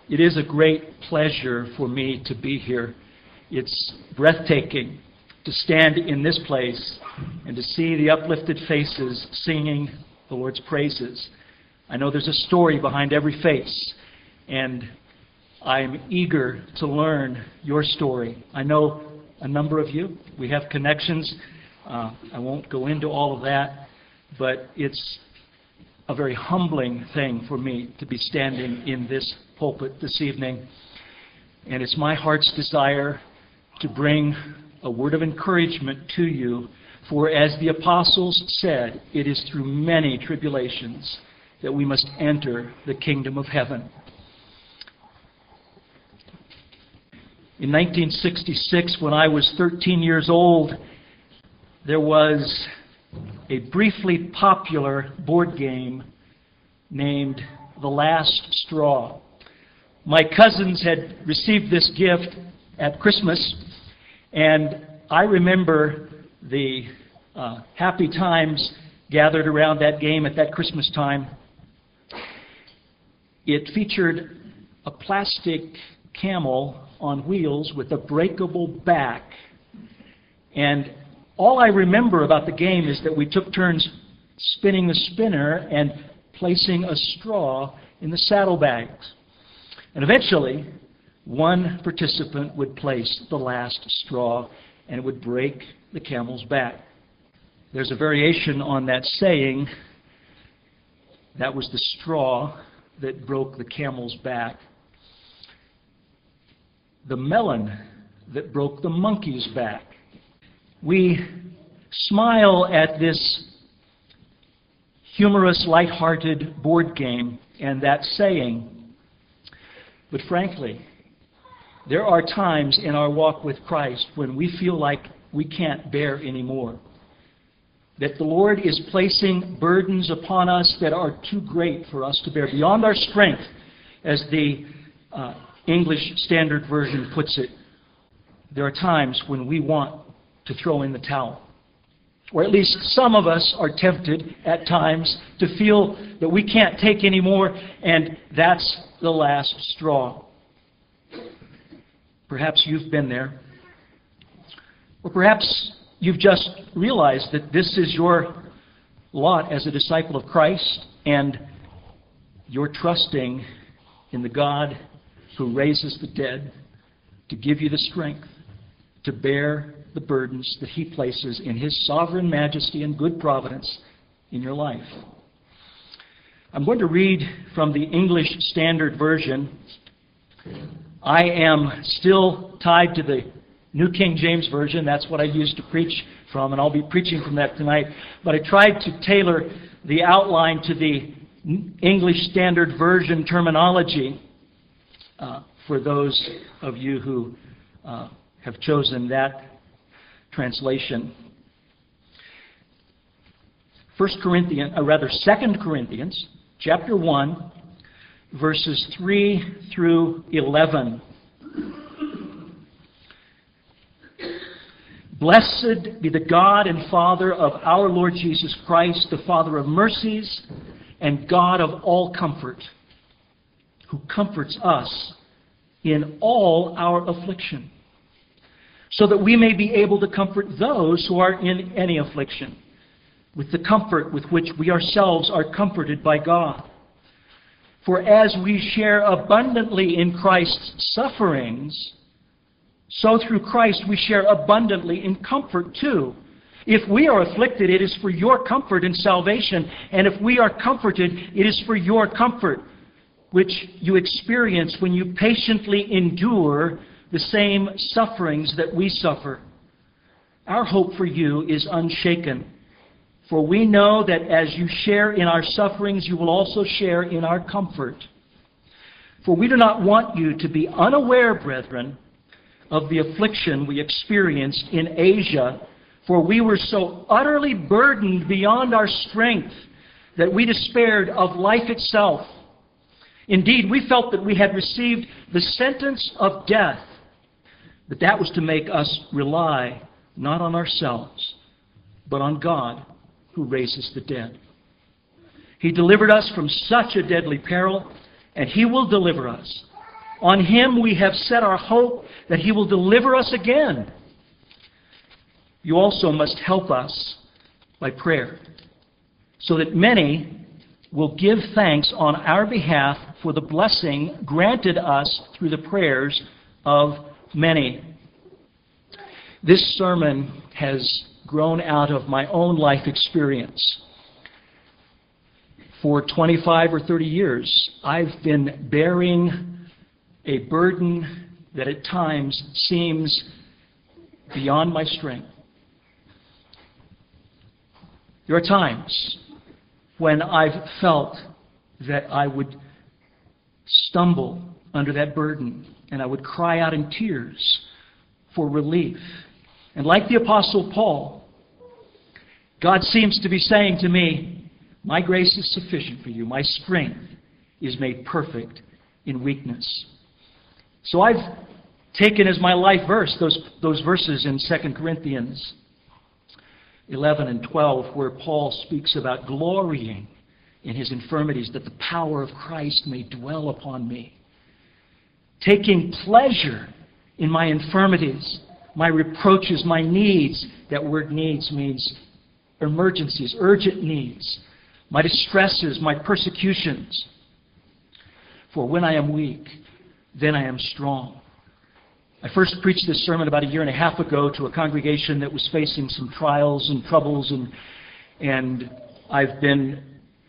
It is a great pleasure for me to be here. It's breathtaking to stand in this place and to see the uplifted faces singing the Lord's praises. I know there's a story behind every face, and I'm eager to learn your story. I know a number of you. We have connections. I won't go into all of that, but it's a very humbling thing for me to be standing in this pulpit this evening. And it's my heart's desire to bring a word of encouragement to you. For as the apostles said, it is through many tribulations that we must enter the kingdom of heaven. In 1966, when I was 13 years old, there was a briefly popular board game named The Last Straw. My cousins had received this gift at Christmas, and I remember the happy times gathered around that game at that Christmas time. It featured a plastic camel on wheels with a breakable back. And all I remember about the game is that we took turns spinning the spinner and placing a straw in the saddlebags. And eventually, one participant would place the last straw, and it would break the camel's back. There's a variation on that saying, that was the straw that broke the camel's back. The melon that broke the monkey's back. We smile at this humorous, lighthearted board game and that saying. But frankly, there are times in our walk with Christ when we feel like we can't bear anymore. That the Lord is placing burdens upon us that are too great for us to bear, beyond our strength, as the English Standard Version puts it. There are times when we want to throw in the towel. Or at least some of us are tempted at times to feel that we can't take any more, and that's the last straw. Perhaps you've been there. Or perhaps you've just realized that this is your lot as a disciple of Christ, and you're trusting in the God who raises the dead to give you the strength to bear the burdens that He places in His sovereign majesty and good providence in your life. I'm going to read from the English Standard Version. I am still tied to the New King James Version. That's what I used to preach from, and I'll be preaching from that tonight. But I tried to tailor the outline to the English Standard Version terminology for those of you who have chosen that translation. 2 Corinthians chapter 1, verses 3 through 11. Blessed be the God and Father of our Lord Jesus Christ, the Father of mercies and God of all comfort, who comforts us in all our affliction, so that we may be able to comfort those who are in any affliction, with the comfort with which we ourselves are comforted by God. For as we share abundantly in Christ's sufferings, so through Christ we share abundantly in comfort too. If we are afflicted, it is for your comfort and salvation. And if we are comforted, it is for your comfort, which you experience when you patiently endure the same sufferings that we suffer. Our hope for you is unshaken, for we know that as you share in our sufferings, you will also share in our comfort. For we do not want you to be unaware, brethren, of the affliction we experienced in Asia, for we were so utterly burdened beyond our strength that we despaired of life itself. Indeed, we felt that we had received the sentence of death, but that was to make us rely not on ourselves, but on God who raises the dead. He delivered us from such a deadly peril, and He will deliver us. On Him we have set our hope that He will deliver us again. You also must help us by prayer, so that many will give thanks on our behalf for the blessing granted us through the prayers of many. This sermon has grown out of my own life experience. For 25 or 30 years, I've been bearing a burden that at times seems beyond my strength. There are times when I've felt that I would stumble under that burden and I would cry out in tears for relief. And like the Apostle Paul, God seems to be saying to me, my grace is sufficient for you. My strength is made perfect in weakness. So I've taken as my life verse those verses in 2 Corinthians 11 and 12, where Paul speaks about glorying in his infirmities, that the power of Christ may dwell upon me. Taking pleasure in my infirmities, my reproaches, my needs. That word needs means emergencies, urgent needs. My distresses, my persecutions. For when I am weak, then I am strong. I first preached this sermon about 1.5 years ago to a congregation that was facing some trials and troubles, and I've been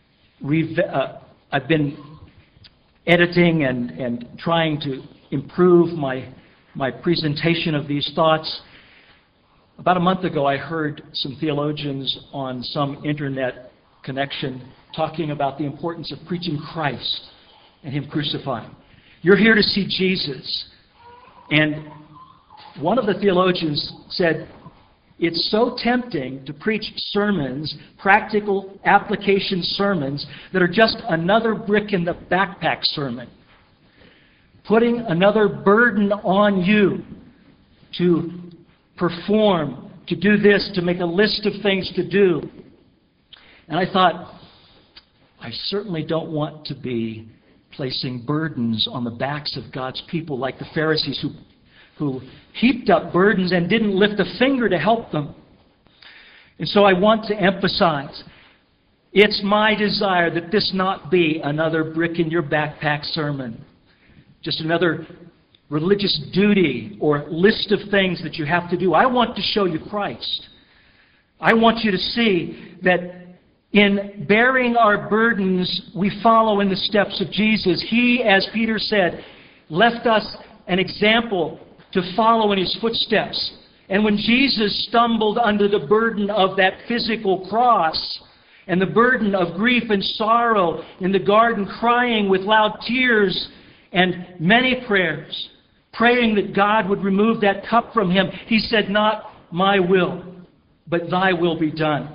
editing and trying to improve my presentation of these thoughts. About a month ago, I heard some theologians on some internet connection talking about the importance of preaching Christ and Him crucified. You're here to see Jesus. And one of the theologians said, it's so tempting to preach sermons, practical application sermons, that are just another brick in the backpack sermon. Putting another burden on you to perform, to do this, to make a list of things to do. And I thought, I certainly don't want to be placing burdens on the backs of God's people like the Pharisees who heaped up burdens and didn't lift a finger to help them. And so I want to emphasize, it's my desire that this not be another brick in your backpack sermon. Just another religious duty or list of things that you have to do. I want to show you Christ. I want you to see that in bearing our burdens, we follow in the steps of Jesus. He, as Peter said, left us an example to follow in His footsteps. And when Jesus stumbled under the burden of that physical cross and the burden of grief and sorrow in the garden, crying with loud tears and many prayers, praying that God would remove that cup from Him, He said, not my will, but thy will be done.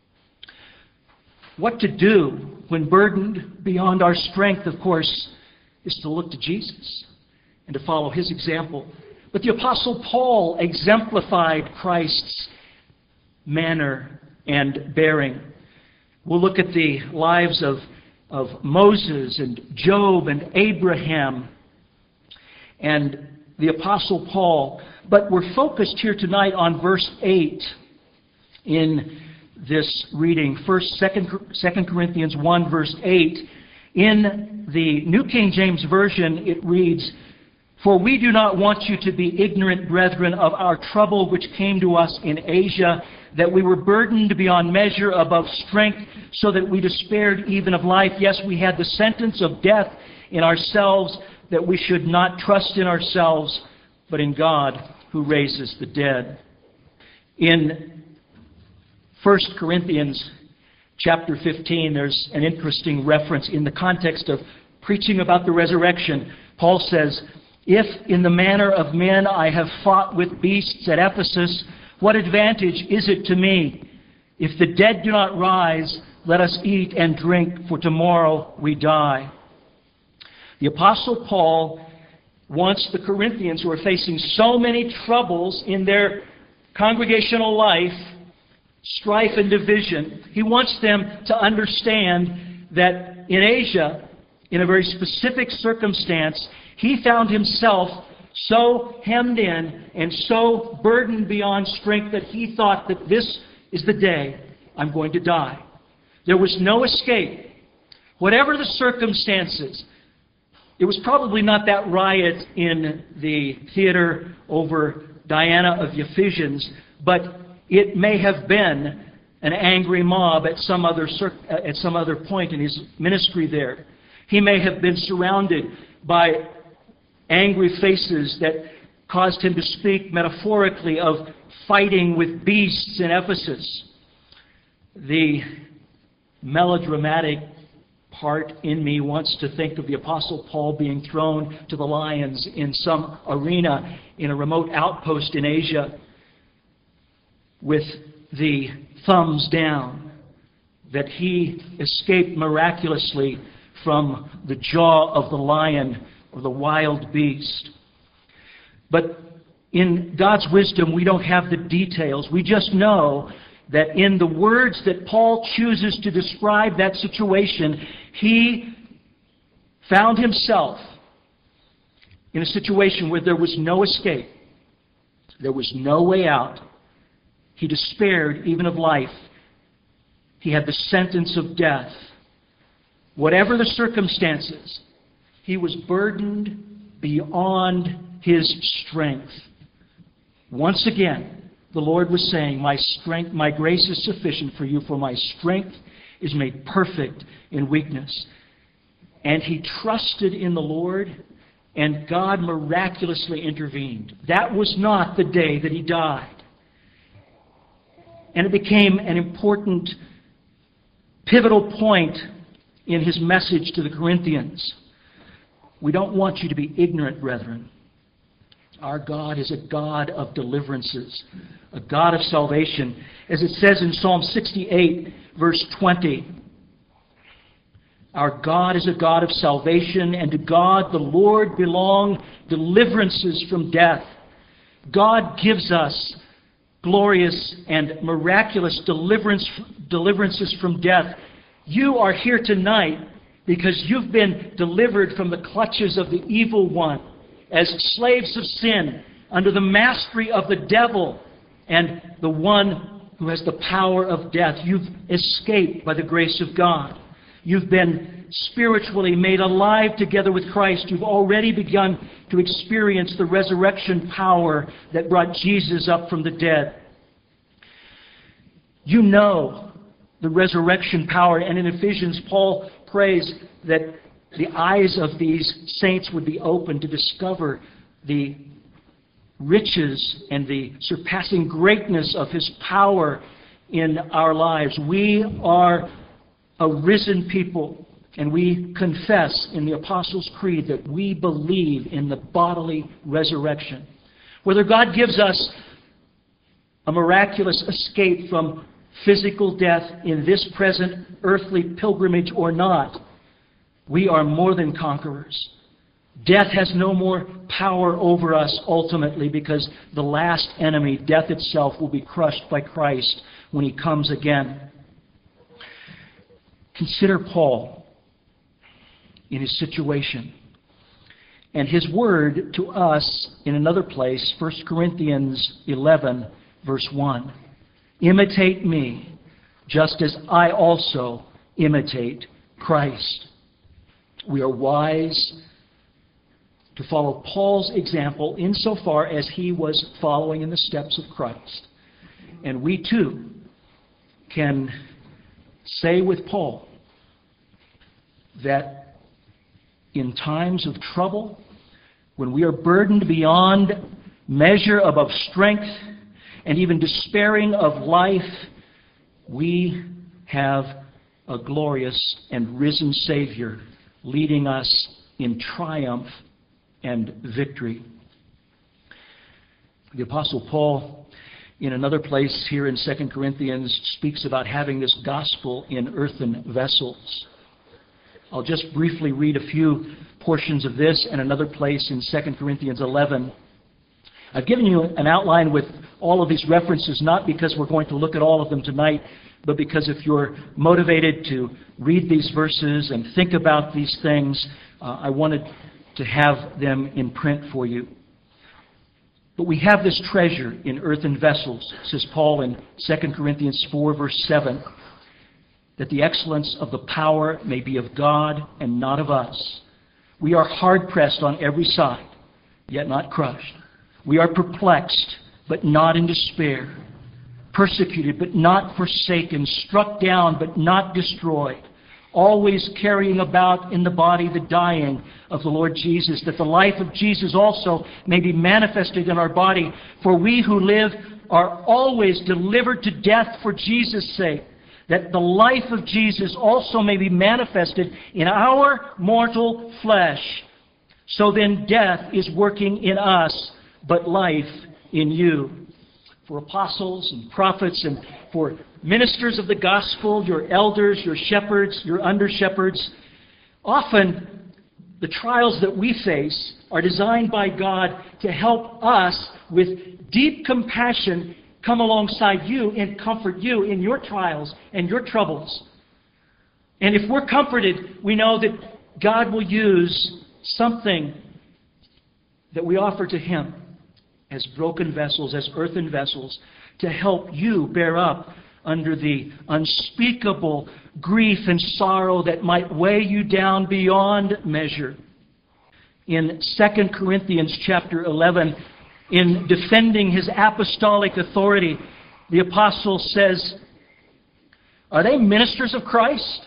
What to do when burdened beyond our strength, of course, is to look to Jesus and to follow His example. But the Apostle Paul exemplified Christ's manner and bearing. We'll look at the lives of Moses and Job and Abraham and the Apostle Paul. But we're focused here tonight on verse 8 in this reading. 2 Corinthians 1, verse 8. In the New King James Version, it reads, "For we do not want you to be ignorant, brethren, of our trouble which came to us in Asia, that we were burdened beyond measure above strength, so that we despaired even of life. Yes, we had the sentence of death in ourselves, that we should not trust in ourselves, but in God who raises the dead." In 1 Corinthians chapter 15, there's an interesting reference in the context of preaching about the resurrection. Paul says, "If in the manner of men I have fought with beasts at Ephesus, what advantage is it to me? If the dead do not rise, let us eat and drink, for tomorrow we die." The Apostle Paul wants the Corinthians, who are facing so many troubles in their congregational life, strife and division, he wants them to understand that in Asia, in a very specific circumstance, He found himself so hemmed in and so burdened beyond strength that he thought that this is the day I'm going to die. There was no escape. Whatever the circumstances, it was probably not that riot in the theater over Diana of the Ephesians, but it may have been an angry mob at some other point in his ministry there. He may have been surrounded by angry faces that caused him to speak metaphorically of fighting with beasts in Ephesus. The melodramatic part in me wants to think of the Apostle Paul being thrown to the lions in some arena in a remote outpost in Asia with the thumbs down, that he escaped miraculously from the jaw of the lion or the wild beast. But in God's wisdom, we don't have the details. We just know that in the words that Paul chooses to describe that situation, he found himself in a situation where there was no escape. There was no way out. He despaired even of life. He had the sentence of death. Whatever the circumstances, he was burdened beyond his strength. Once again, the Lord was saying, my grace is sufficient for you, for my strength is made perfect in weakness. And he trusted in the Lord, and God miraculously intervened. That was not the day that he died. And it became an important, pivotal point in his message to the Corinthians. We don't want you to be ignorant, brethren. Our God is a God of deliverances, a God of salvation. As it says in Psalm 68, verse 20, our God is a God of salvation, and to God the Lord belong deliverances from death. God gives us glorious and miraculous deliverances from death. You are here tonight because you've been delivered from the clutches of the evil one as slaves of sin under the mastery of the devil and the one who has the power of death. You've escaped by the grace of God. You've been spiritually made alive together with Christ. You've already begun to experience the resurrection power that brought Jesus up from the dead. You know the resurrection power. And in Ephesians, Paul prays that the eyes of these saints would be open to discover the riches and the surpassing greatness of His power in our lives. We are a risen people, and we confess in the Apostles' Creed that we believe in the bodily resurrection. Whether God gives us a miraculous escape from physical death in this present earthly pilgrimage or not, we are more than conquerors. Death has no more power over us ultimately, because the last enemy, death itself, will be crushed by Christ when He comes again. Consider Paul in his situation. And his word to us in another place, 1 Corinthians 11, verse 1. Imitate me, just as I also imitate Christ. We are wise to follow Paul's example insofar as he was following in the steps of Christ. And we too can say with Paul that in times of trouble, when we are burdened beyond measure above strength and even despairing of life, we have a glorious and risen Savior leading us in triumph and victory. The Apostle Paul, in another place here in 2 Corinthians, speaks about having this gospel in earthen vessels. I'll just briefly read a few portions of this and another place in 2 Corinthians 11. I've given you an outline with all of these references, not because we're going to look at all of them tonight, but because if you're motivated to read these verses and think about these things, I wanted to have them in print for you. But we have this treasure in earthen vessels, says Paul in 2 Corinthians 4, verse 7, that the excellence of the power may be of God and not of us. We are hard-pressed on every side, yet not crushed. We are perplexed, but not in despair. Persecuted, but not forsaken. Struck down, but not destroyed. Always carrying about in the body the dying of the Lord Jesus, that the life of Jesus also may be manifested in our body. For we who live are always delivered to death for Jesus' sake, that the life of Jesus also may be manifested in our mortal flesh. So then death is working in us, but life in you. For apostles and prophets and for ministers of the gospel, your elders, your shepherds, your under-shepherds, often the trials that we face are designed by God to help us with deep compassion come alongside you and comfort you in your trials and your troubles. And if we're comforted, we know that God will use something that we offer to Him as broken vessels, as earthen vessels, to help you bear up under the unspeakable grief and sorrow that might weigh you down beyond measure. In 2 Corinthians chapter 11, in defending his apostolic authority, the apostle says, "Are they ministers of Christ?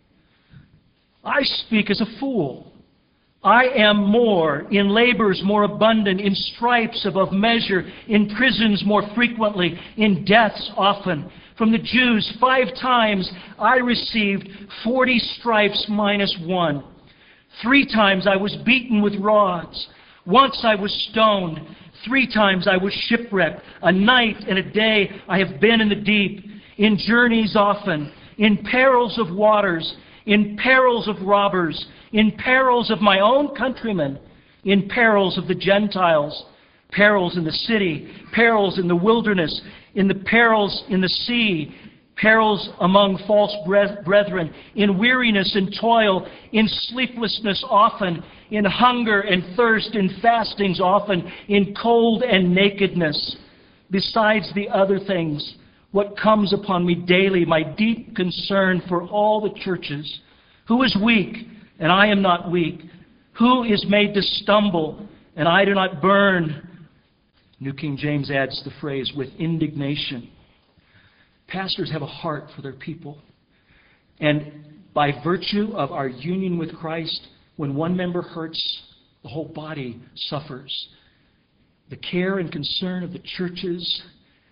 I speak as a fool. I am more, in labors more abundant, in stripes above measure, in prisons more frequently, in deaths often. From the Jews 5 times I received 40 stripes minus 1. 3 times I was beaten with rods. Once I was stoned. 3 times I was shipwrecked. A night and a day I have been in the deep, in journeys often, in perils of waters, in perils of robbers, in perils of my own countrymen, in perils of the Gentiles, perils in the city, perils in the wilderness, in the perils in the sea, perils among false brethren, in weariness and toil, in sleeplessness often, in hunger and thirst, in fastings often, in cold and nakedness. Besides the other things, what comes upon me daily, my deep concern for all the churches. Who is weak, and I am not weak? Who is made to stumble, and I do not burn?" New King James adds the phrase, "with indignation." Pastors have a heart for their people. And by virtue of our union with Christ, when one member hurts, the whole body suffers. The care and concern of the churches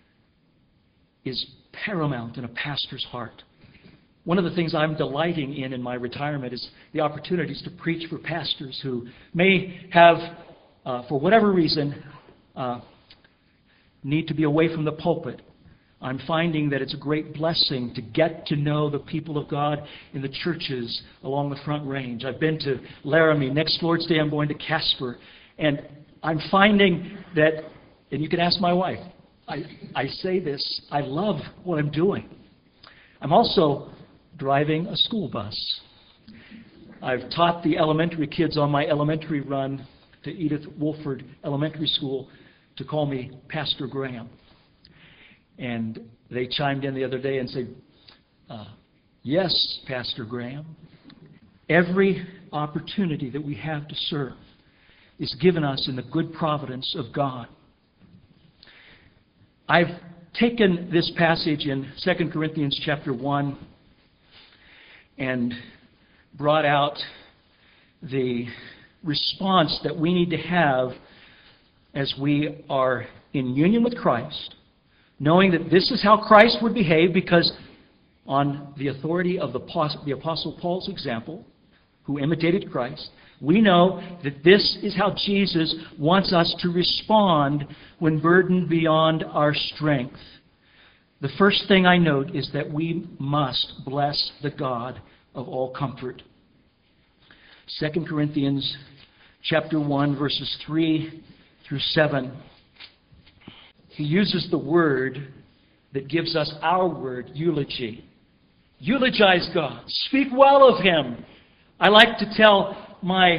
is paramount in a pastor's heart. One of the things I'm delighting in my retirement is the opportunities to preach for pastors who may have, for whatever reason, need to be away from the pulpit. I'm finding that it's a great blessing to get to know the people of God in the churches along the Front Range. I've been to Laramie. Next Lord's Day I'm going to Casper. And I'm finding that, and you can ask my wife, I say this, I love what I'm doing. I'm also driving a school bus. I've taught the elementary kids on my elementary run to Edith Wolford Elementary School to call me Pastor Graham. And they chimed in the other day and said, "Yes, Pastor Graham." Every opportunity that we have to serve is given us in the good providence of God. I've taken this passage in 2 Corinthians chapter 1 and brought out the response that we need to have as we are in union with Christ, knowing that this is how Christ would behave, because on the authority of the Apostle Paul's example, who imitated Christ, we know that this is how Jesus wants us to respond when burdened beyond our strength. The first thing I note is that we must bless the God of all comfort. 2 Corinthians chapter 1, verses 3 through 7. He uses the word that gives us our word, eulogy. Eulogize God. Speak well of Him. I like to tell my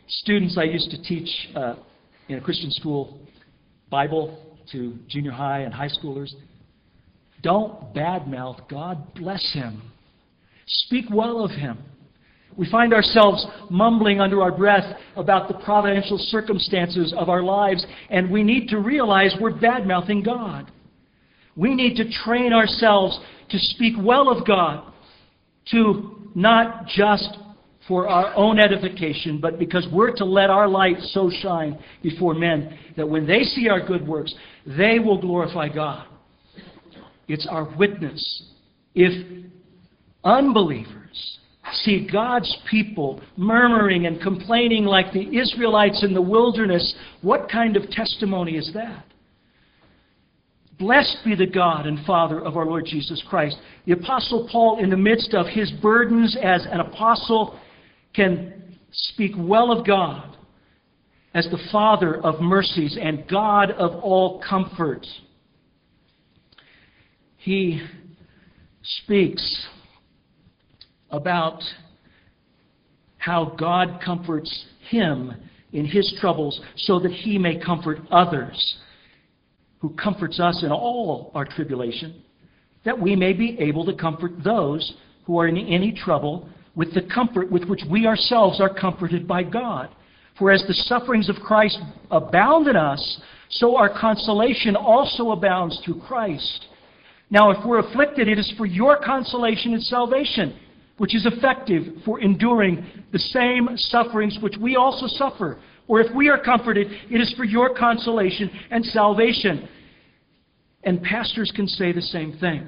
students I used to teach in a Christian school Bible to junior high and high schoolers. Don't badmouth God. Bless Him. Speak well of Him. We find ourselves mumbling under our breath about the providential circumstances of our lives, and we need to realize we're badmouthing God. We need to train ourselves to speak well of God, to not just for our own edification, but because we're to let our light so shine before men that when they see our good works, they will glorify God. It's our witness. If unbelievers see God's people murmuring and complaining like the Israelites in the wilderness, what kind of testimony is that? Blessed be the God and Father of our Lord Jesus Christ. The Apostle Paul, in the midst of his burdens as an apostle, can speak well of God as the Father of mercies and God of all comfort. He speaks about how God comforts him in his troubles so that he may comfort others, who comforts us in all our tribulation, that we may be able to comfort those who are in any trouble with the comfort with which we ourselves are comforted by God. For as the sufferings of Christ abound in us, so our consolation also abounds through Christ. Now, if we're afflicted, it is for your consolation and salvation, which is effective for enduring the same sufferings which we also suffer. Or if we are comforted, it is for your consolation and salvation. And pastors can say the same thing.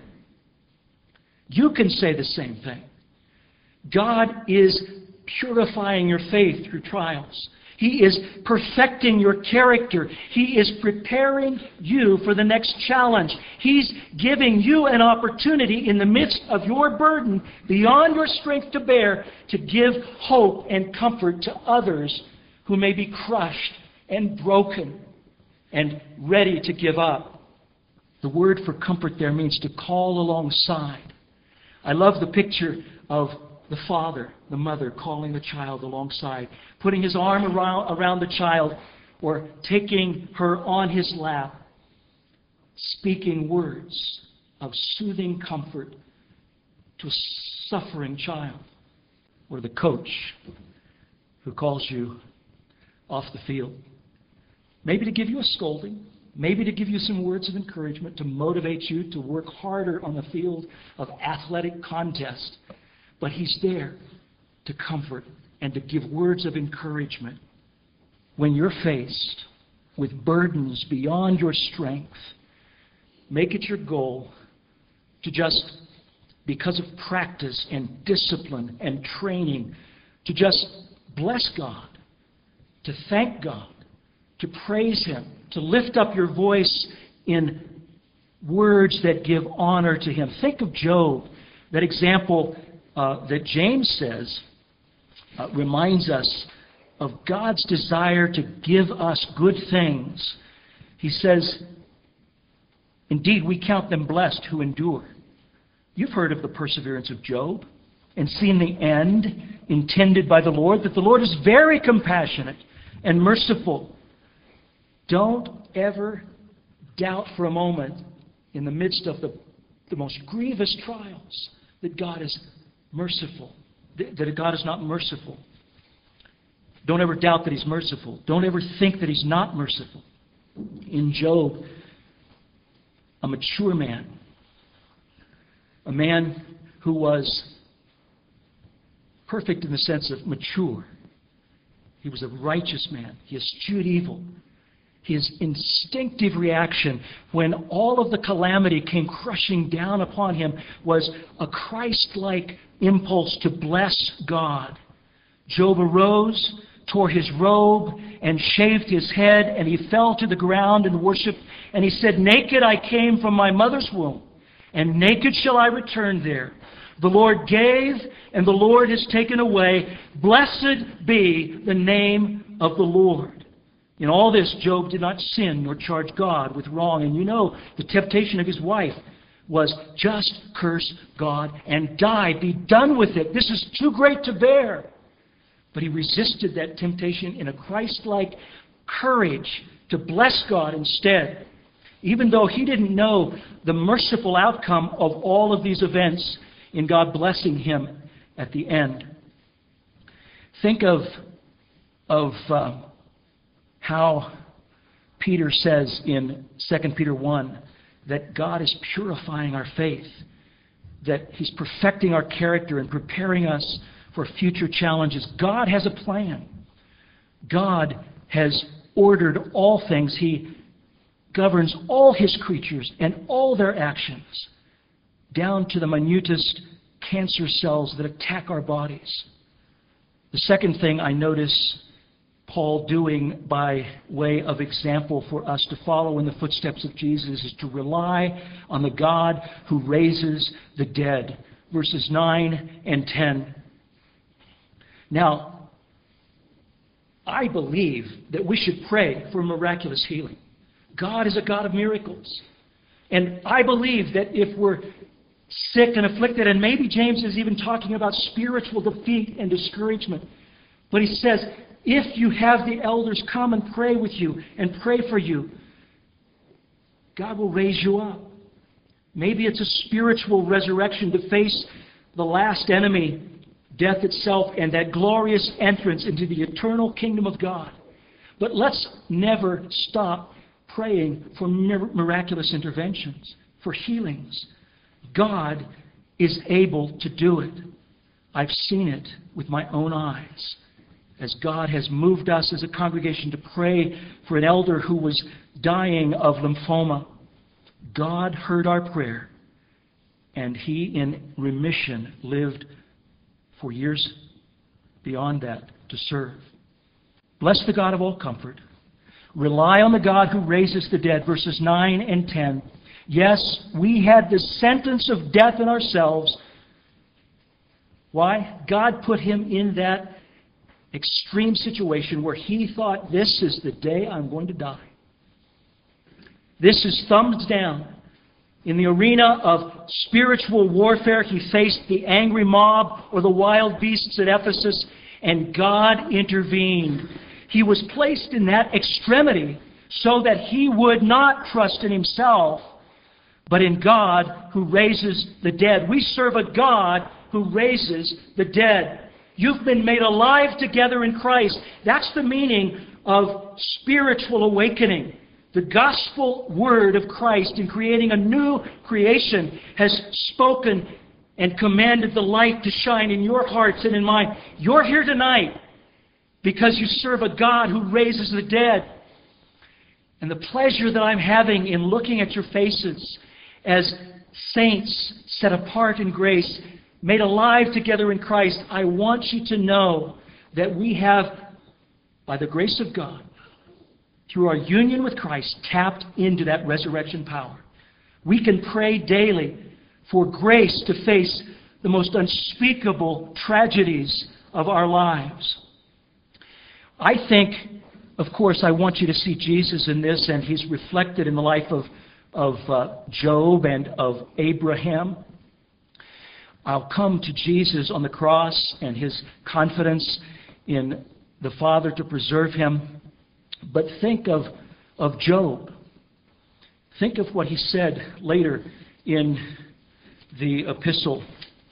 You can say the same thing. God is purifying your faith through trials. He is perfecting your character. He is preparing you for the next challenge. He's giving you an opportunity in the midst of your burden, beyond your strength to bear, to give hope and comfort to others who may be crushed and broken and ready to give up. The word for comfort there means to call alongside. I love the picture of the father, the mother, calling the child alongside, putting his arm around the child, or taking her on his lap, speaking words of soothing comfort to a suffering child. Or the coach who calls you off the field, maybe to give you a scolding, maybe to give you some words of encouragement, to motivate you to work harder on the field of athletic contest. But He's there to comfort and to give words of encouragement when you're faced with burdens beyond your strength. Make it your goal to just, because of practice and discipline and training, to just bless God, to thank God, to praise Him, to lift up your voice in words that give honor to Him. Think of Job, that example that James says reminds us of God's desire to give us good things. He says, indeed, we count them blessed who endure. You've heard of the perseverance of Job and seen the end intended by the Lord, that the Lord is very compassionate and merciful. Don't ever doubt for a moment in the midst of the most grievous trials that God is merciful, that God is not merciful. Don't ever doubt that He's merciful. Don't ever think that He's not merciful. In Job, a mature man, a man who was perfect in the sense of mature. He was a righteous man. He eschewed evil. His instinctive reaction when all of the calamity came crushing down upon him was a Christ-like impulse to bless God. Job arose, tore his robe, and shaved his head, and he fell to the ground and worshipped. And he said, "Naked I came from my mother's womb, and naked shall I return there. The Lord gave, and the Lord has taken away. Blessed be the name of the Lord." In all this, Job did not sin nor charge God with wrong. And you know, the temptation of his wife was, just curse God and die. Be done with it. This is too great to bear. But he resisted that temptation in a Christ-like courage to bless God instead, even though he didn't know the merciful outcome of all of these events in God blessing him at the end. Think of how Peter says in 2 Peter 1 that God is purifying our faith, that he's perfecting our character and preparing us for future challenges. God has a plan. God has ordered all things. He governs all his creatures and all their actions, down to the minutest cancer cells that attack our bodies. The second thing I notice Paul doing by way of example for us to follow in the footsteps of Jesus is to rely on the God who raises the dead. Verses 9 and 10. Now, I believe that we should pray for miraculous healing. God is a God of miracles. And I believe that if we're sick and afflicted, and maybe James is even talking about spiritual defeat and discouragement, but he says, if you have the elders come and pray with you and pray for you, God will raise you up. Maybe it's a spiritual resurrection to face the last enemy, death itself, and that glorious entrance into the eternal kingdom of God. But let's never stop praying for miraculous interventions, for healings. God is able to do it. I've seen it with my own eyes, as God has moved us as a congregation to pray for an elder who was dying of lymphoma. God heard our prayer, and he, in remission, lived for years beyond that to serve. Bless the God of all comfort. Rely on the God who raises the dead. Verses 9 and 10. Yes, we had the sentence of death in ourselves. Why? God put him in that extreme situation where he thought, this is the day I'm going to die. This is thumbs down. In the arena of spiritual warfare, he faced the angry mob or the wild beasts at Ephesus, and God intervened. He was placed in that extremity so that he would not trust in himself, but in God who raises the dead. We serve a God who raises the dead. You've been made alive together in Christ. That's the meaning of spiritual awakening. The gospel word of Christ in creating a new creation has spoken and commanded the light to shine in your hearts and in mine. You're here tonight because you serve a God who raises the dead. And the pleasure that I'm having in looking at your faces as saints set apart in grace, made alive together in Christ, I want you to know that we have, by the grace of God, through our union with Christ, tapped into that resurrection power. We can pray daily for grace to face the most unspeakable tragedies of our lives. I think, of course, I want you to see Jesus in this, and he's reflected in the life of Job and of Abraham. I'll come to Jesus on the cross and his confidence in the Father to preserve him. But think of Job. Think of what he said later in the epistle.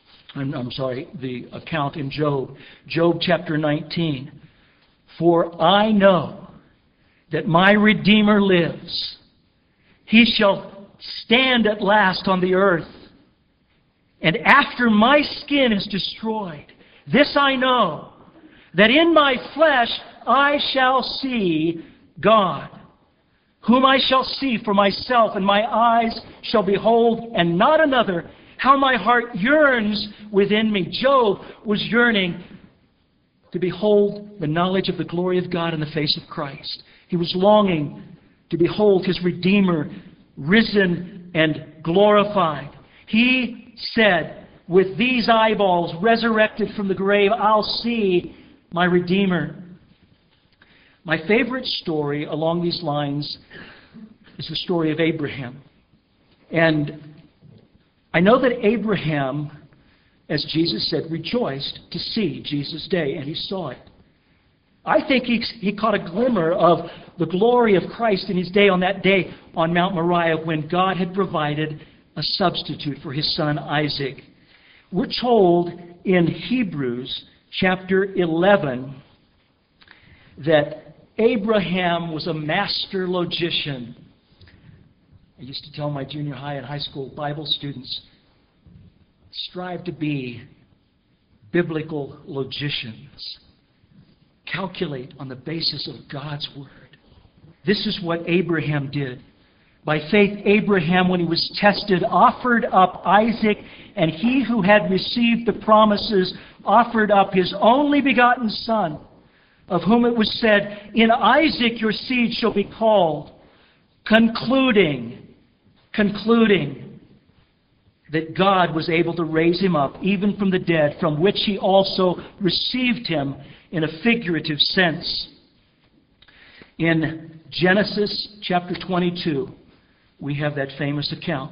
The account in Job. Job chapter 19. For I know that my Redeemer lives. He shall stand at last on the earth. And after my skin is destroyed, this I know, that in my flesh I shall see God, whom I shall see for myself, and my eyes shall behold, and not another. How my heart yearns within me. Job was yearning to behold the knowledge of the glory of God in the face of Christ. He was longing to behold his Redeemer risen and glorified. He said, with these eyeballs resurrected from the grave, I'll see my Redeemer. My favorite story along these lines is the story of Abraham. And I know that Abraham, as Jesus said, rejoiced to see Jesus' day, and he saw it. I think he caught a glimmer of the glory of Christ in his day on that day on Mount Moriah when God had provided a substitute for his son Isaac. We're told in Hebrews chapter 11 that Abraham was a master logician. I used to tell my junior high and high school Bible students, strive to be biblical logicians. Calculate on the basis of God's Word. This is what Abraham did. By faith, Abraham, when he was tested, offered up Isaac, and he who had received the promises offered up his only begotten son, of whom it was said, "In Isaac your seed shall be called," concluding that God was able to raise him up, even from the dead, from which he also received him in a figurative sense. In Genesis chapter 22, we have that famous account.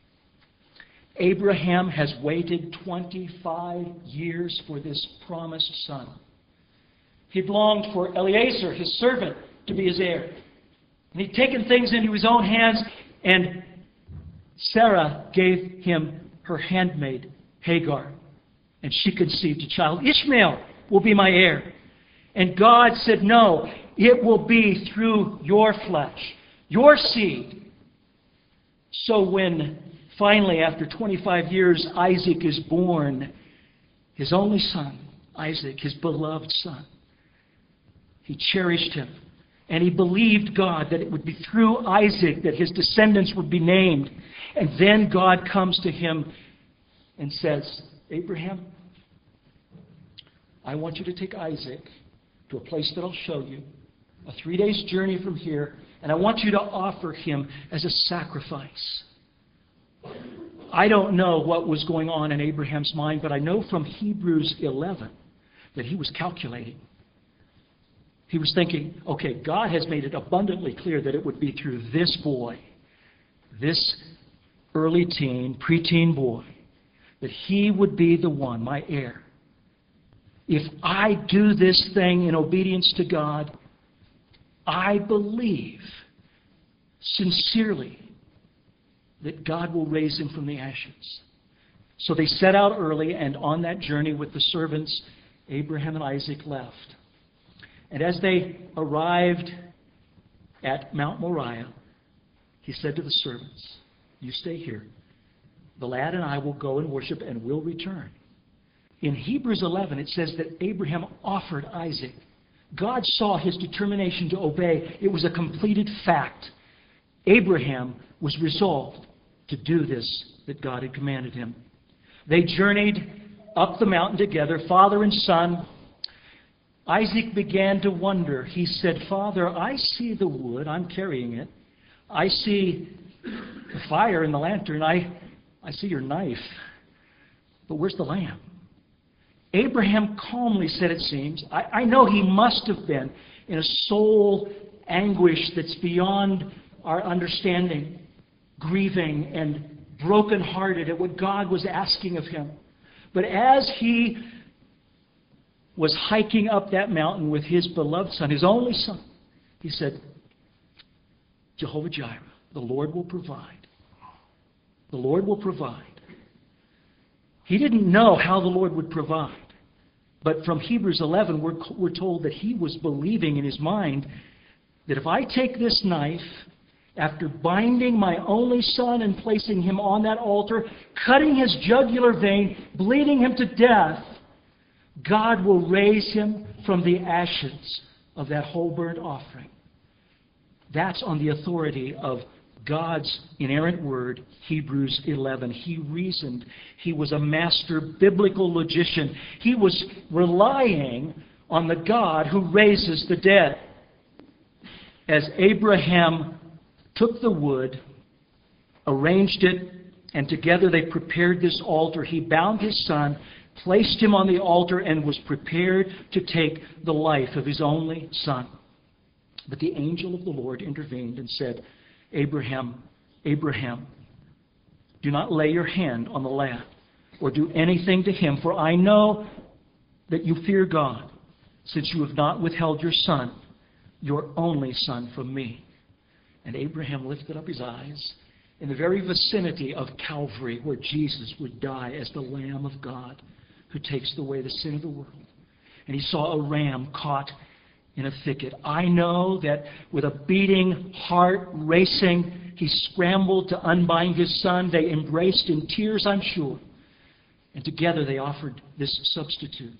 Abraham has waited 25 years for this promised son. He'd longed for Eliezer, his servant, to be his heir. And he'd taken things into his own hands, and Sarah gave him her handmaid, Hagar, and she conceived a child. Ishmael will be my heir. And God said, no, it will be through your flesh, your seed. So when finally, after 25 years, Isaac is born, his only son, Isaac, his beloved son, he cherished him. And he believed God that it would be through Isaac that his descendants would be named. And then God comes to him and says, Abraham, I want you to take Isaac to a place that I'll show you, a 3 days journey from here, and I want you to offer him as a sacrifice. I don't know what was going on in Abraham's mind, but I know from Hebrews 11 that he was calculating. He was thinking, okay, God has made it abundantly clear that it would be through this boy, this early teen, preteen boy, that he would be the one, my heir. If I do this thing in obedience to God, I believe sincerely that God will raise him from the ashes. So they set out early, and on that journey with the servants, Abraham and Isaac left. And as they arrived at Mount Moriah, he said to the servants, you stay here. The lad and I will go and worship, and we'll return. In Hebrews 11, it says that Abraham offered Isaac. God saw his determination to obey. It was a completed fact. Abraham was resolved to do this that God had commanded him. They journeyed up the mountain together, father and son. Isaac began to wonder. He said, Father, I see the wood. I'm carrying it. I see the fire in the lantern. I see your knife. But where's the lamb? Abraham calmly said, it seems, I know he must have been in a soul anguish that's beyond our understanding, grieving and brokenhearted at what God was asking of him. But as he was hiking up that mountain with his beloved son, his only son, he said, Jehovah Jireh, the Lord will provide. The Lord will provide. He didn't know how the Lord would provide. But from Hebrews 11, we're told that he was believing in his mind that if I take this knife, after binding my only son and placing him on that altar, cutting his jugular vein, bleeding him to death, God will raise him from the ashes of that whole burnt offering. That's on the authority of God's inerrant word, Hebrews 11. He reasoned. He was a master biblical logician. He was relying on the God who raises the dead. As Abraham took the wood, arranged it, and together they prepared this altar, he bound his son, placed him on the altar, and was prepared to take the life of his only son. But the angel of the Lord intervened and said, Abraham, Abraham, do not lay your hand on the lad or do anything to him, for I know that you fear God, since you have not withheld your son, your only son, from me." And Abraham lifted up his eyes in the very vicinity of Calvary, where Jesus would die as the Lamb of God who takes away the sin of the world. And he saw a ram caught in a thicket. I know that with a beating heart racing, he scrambled to unbind his son. They embraced in tears, I'm sure. And together they offered this substitute.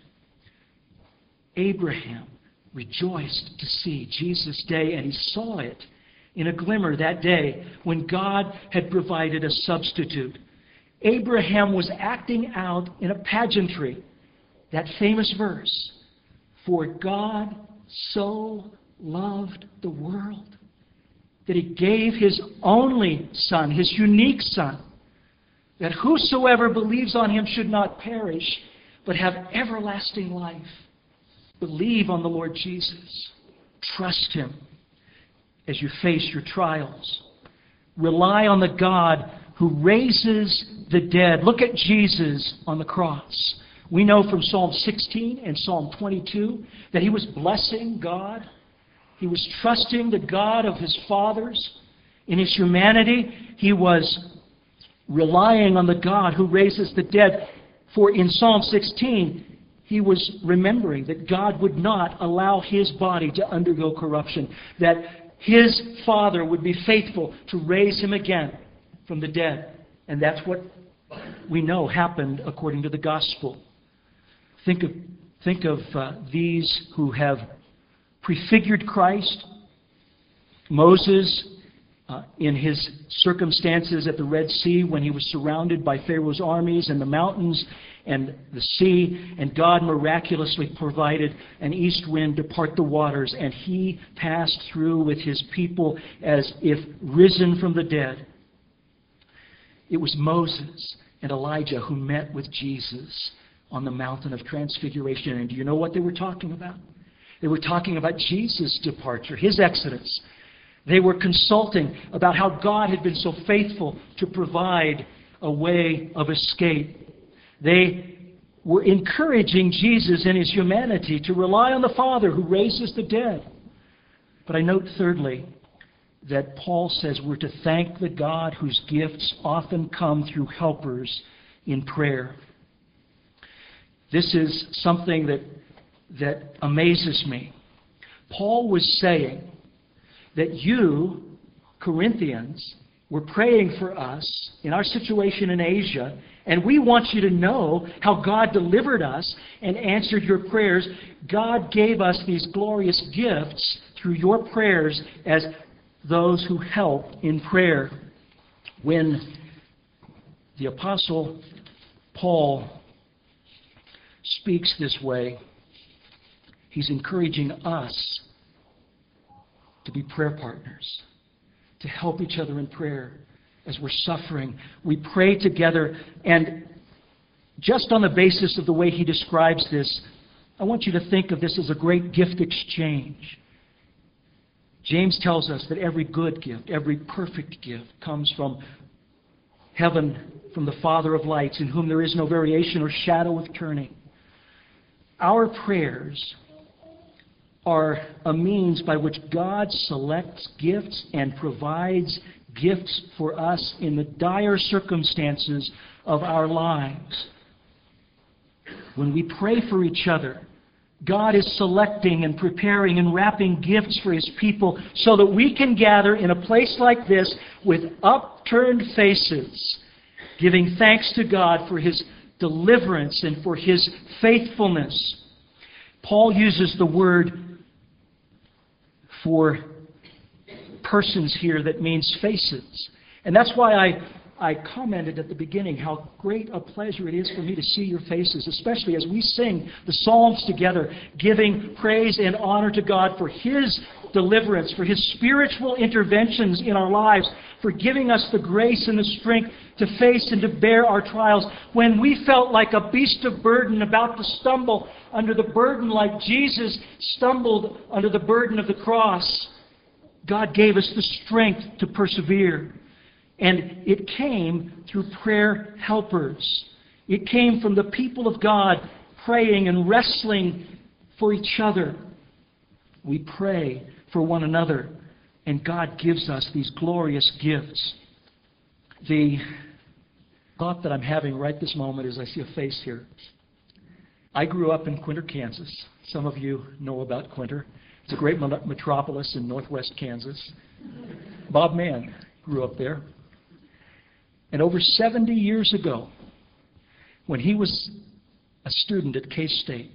Abraham rejoiced to see Jesus' day, and he saw it in a glimmer that day when God had provided a substitute. Abraham was acting out in a pageantry that famous verse, "For God so loved the world that he gave his only Son, his unique Son, that whosoever believes on him should not perish, but have everlasting life." Believe on the Lord Jesus. Trust him as you face your trials. Rely on the God who raises the dead. Look at Jesus on the cross. We know from Psalm 16 and Psalm 22 that he was blessing God. He was trusting the God of his fathers. In his humanity, he was relying on the God who raises the dead. For in Psalm 16, he was remembering that God would not allow his body to undergo corruption, that his Father would be faithful to raise him again from the dead. And that's what we know happened according to the gospel. Think of these who have prefigured Christ. Moses, in his circumstances at the Red Sea, when he was surrounded by Pharaoh's armies and the mountains and the sea, and God miraculously provided an east wind to part the waters, and he passed through with his people as if risen from the dead. It was Moses and Elijah who met with Jesus on the mountain of transfiguration. And do you know what they were talking about? They were talking about Jesus' departure, his exodus. They were consulting about how God had been so faithful to provide a way of escape. They were encouraging Jesus in his humanity to rely on the Father who raises the dead. But I note thirdly that Paul says we're to thank the God whose gifts often come through helpers in prayer. This is something that amazes me. Paul was saying that you, Corinthians, were praying for us in our situation in Asia, and we want you to know how God delivered us and answered your prayers. God gave us these glorious gifts through your prayers as those who help in prayer. When the Apostle Paul speaks this way, he's encouraging us to be prayer partners, to help each other in prayer as we're suffering. We pray together, and just on the basis of the way he describes this, I want you to think of this as a great gift exchange. James tells us that every good gift, every perfect gift comes from heaven, from the Father of lights, in whom there is no variation or shadow of turning. Our prayers are a means by which God selects gifts and provides gifts for us in the dire circumstances of our lives. When we pray for each other, God is selecting and preparing and wrapping gifts for his people so that we can gather in a place like this with upturned faces, giving thanks to God for his deliverance and for his faithfulness. Paul uses the word for persons here that means faces. And that's why I commented at the beginning how great a pleasure it is for me to see your faces, especially as we sing the Psalms together, giving praise and honor to God for his deliverance, for his spiritual interventions in our lives, for giving us the grace and the strength to face and to bear our trials. When we felt like a beast of burden about to stumble under the burden like Jesus stumbled under the burden of the cross, God gave us the strength to persevere. And it came through prayer helpers. It came from the people of God praying and wrestling for each other. We pray for one another, and God gives us these glorious gifts. The thought that I'm having right this moment is I see a face here. I grew up in Quinter, Kansas. Some of you know about Quinter. It's a great metropolis in northwest Kansas. Bob Mann grew up there. And over 70 years ago, when he was a student at K-State,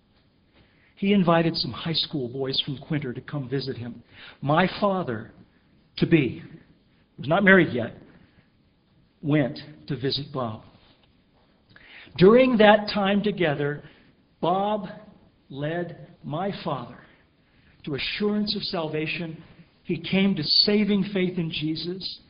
he invited some high school boys from Quinter to come visit him. My father-to-be, was not married yet, went to visit Bob. During that time together, Bob led my father to assurance of salvation. He came to saving faith in Jesus,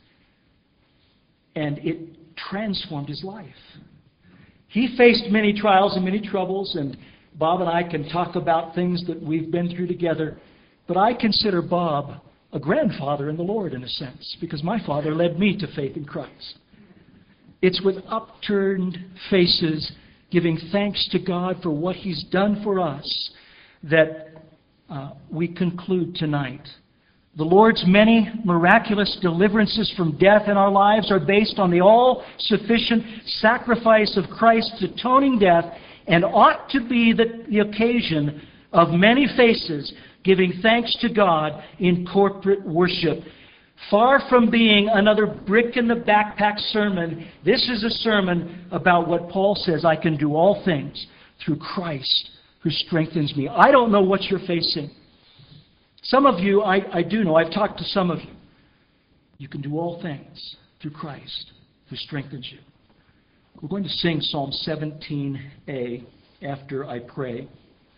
and it transformed his life. He faced many trials and many troubles, and Bob and I can talk about things that we've been through together, but I consider Bob a grandfather in the Lord in a sense, because my father led me to faith in Christ. It's with upturned faces, giving thanks to God for what He's done for us, that we conclude tonight. The Lord's many miraculous deliverances from death in our lives are based on the all-sufficient sacrifice of Christ's atoning death, and ought to be the occasion of many faces giving thanks to God in corporate worship. Far from being another brick in the backpack sermon, this is a sermon about what Paul says, I can do all things through Christ who strengthens me. I don't know what you're facing. Some of you, I do know, I've talked to some of you. You can do all things through Christ who strengthens you. We're going to sing Psalm 17a after I pray.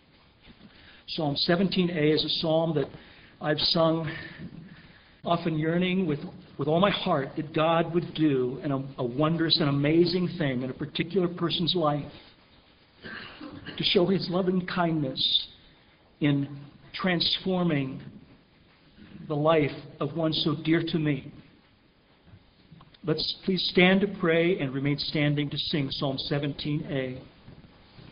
Psalm 17a is a psalm that I've sung, often yearning with all my heart that God would do a wondrous and amazing thing in a particular person's life, to show His loving kindness in transforming the life of one so dear to me. Let's please stand to pray and remain standing to sing Psalm 17a.